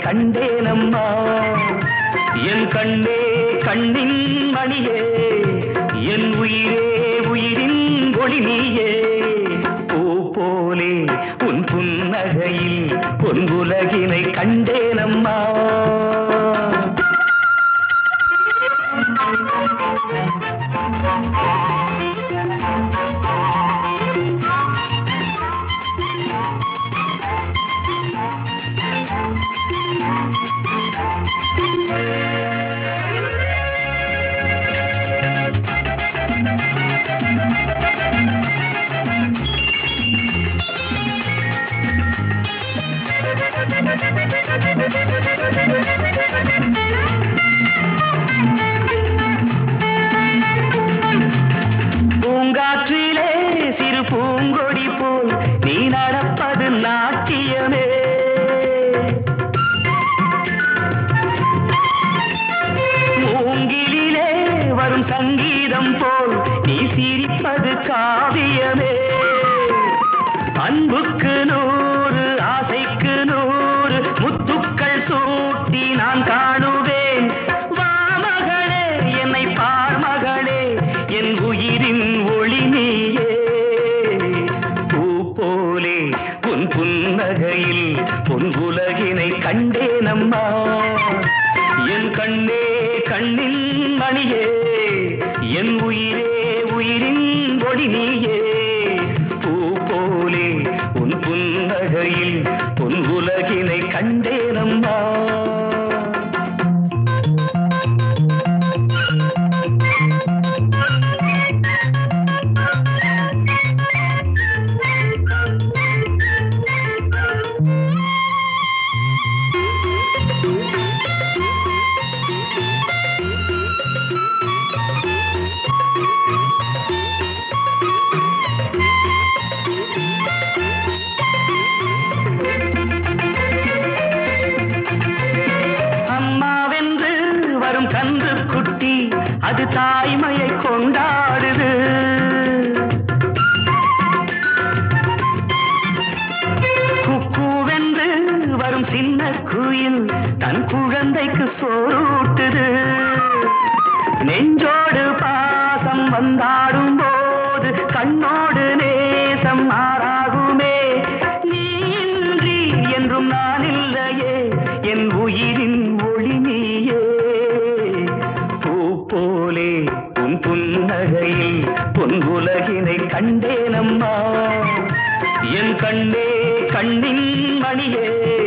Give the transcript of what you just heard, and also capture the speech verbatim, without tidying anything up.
கண்டேனம்மா என் கண்ணே கண்ணின் மணியே என் உயிரே உயிரின் ஒளி நீயே பூ போலே உன் புன்னகையில் பொன்புலகினை கண்டேனம்மா பூங்காற்றிலே சிறு பூங்கொடி போல் நீ நடப்பது நாட்டியமே மூங்கிலே வரும் சங்கீதம் போல் நீ சிரிப்பது காவியமே அன்புக்கு நூறு ஆசைக்கு நூறு முத்துக்கள் சூட்டி நான் காணுவேன் வா மகளே என்னை பார் மகளே என் உயிரின் ஒளி நீயே பூ போலே உன் புன்னகையில் பொன் உலகினை கண்டேனம்மா என் கண்ணே கண்ணின் மணியே என் உயிரே உயிரின் ஒளி நீயே பூ போலே உன் புன்னகையில் பொன் உலகினை கண்டேனம்மா கன்று குட்டி அது தாய்மையை கொண்டாடுது குக்கூவென்று வரும் சின்ன குயில் தன் குழந்தைக்கு சோறூட்டுது நெஞ்சோடு பாசம் வந்தாடும் போது கண்ணோடு நேசம் மாறாகுமே நீ இன்றி என்றும் நான் இல்லையே என் உயிரின் ஒளி நீயே போலே உன் புன்னகையில் பொன் உலகினை கண்டேனம்மா என் கண்ணே கண்ணின் மணியே